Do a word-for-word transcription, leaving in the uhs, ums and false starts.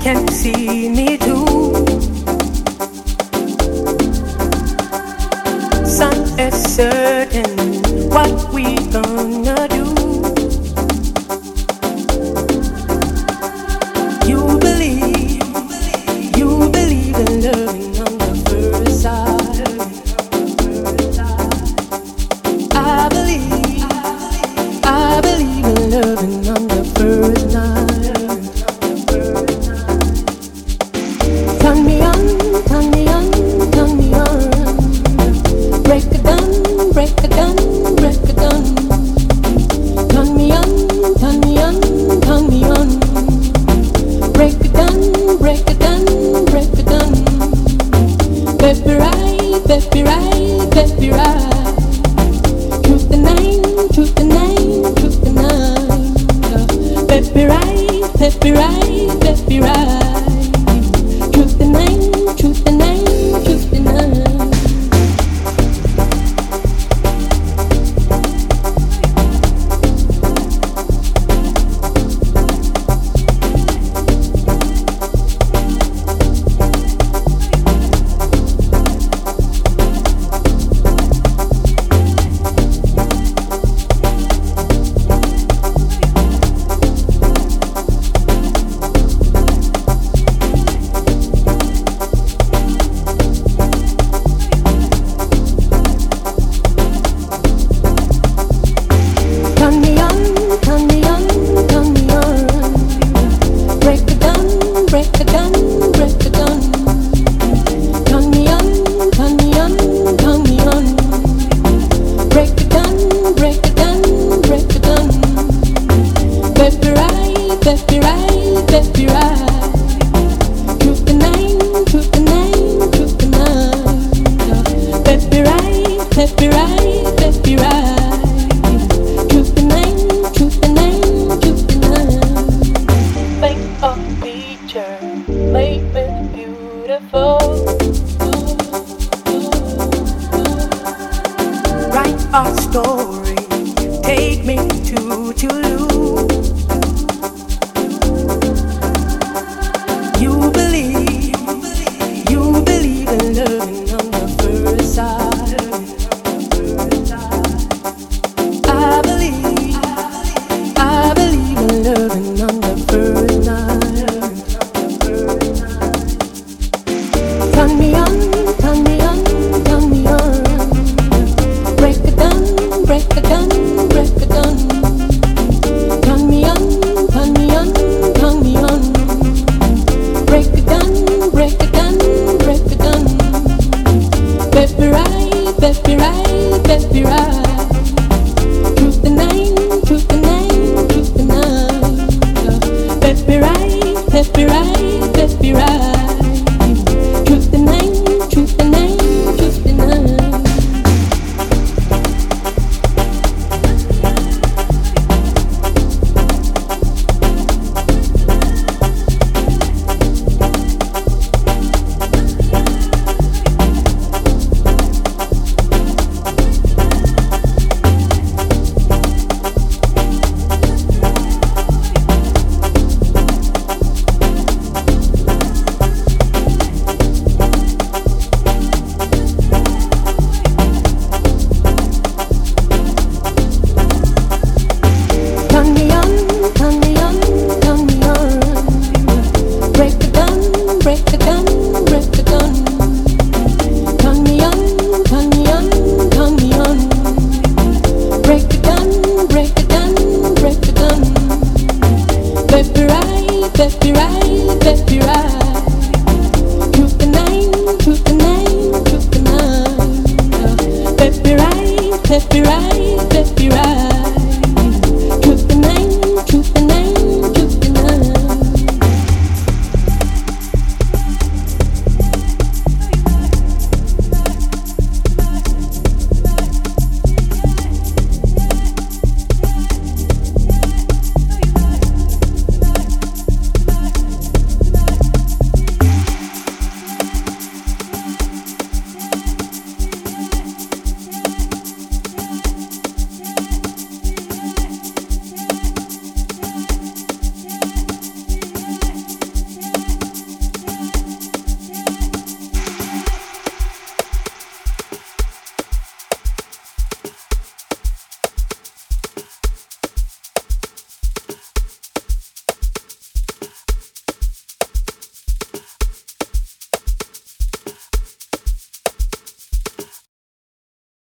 can see me too. Sun is certain, what we gonna do? You believe, you believe in loving on the first sight. I believe, I believe in loving on the first night. Turn me on, turn me on, turn me on. Break it down, break it down, break it down. Turn me on, turn me on, turn me on. Break it down, break it down, break it down. Baby right, baby right, baby right. Truth the nine, truth the nine, truth the nine. Baby right, baby right, baby right. Truth the nine, truth the nine, truth the nine. Write our story, take me to Toulouse.